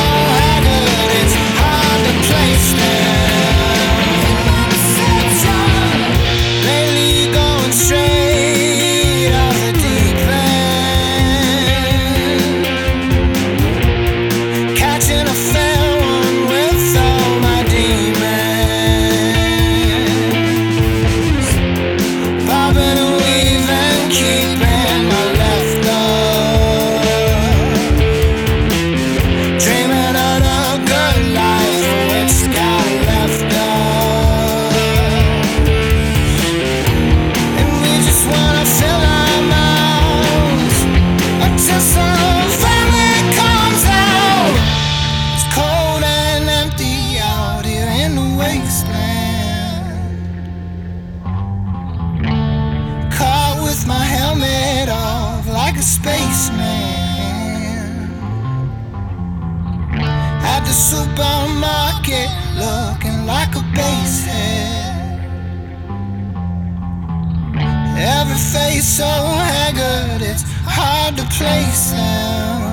haggard, it's hard to place them. Lately going straight off the deep end, catching a fair one with all my demons, bobbing and weaving, keeping my left up, dreaming of the good life which got left up. And we just wanna fill our mouths until some family comes out. It's cold and empty out here in the wasteland, caught with my helmet off like a spaceman at the supermarket looking like a basehead. Every face so haggard, it's hard to place them.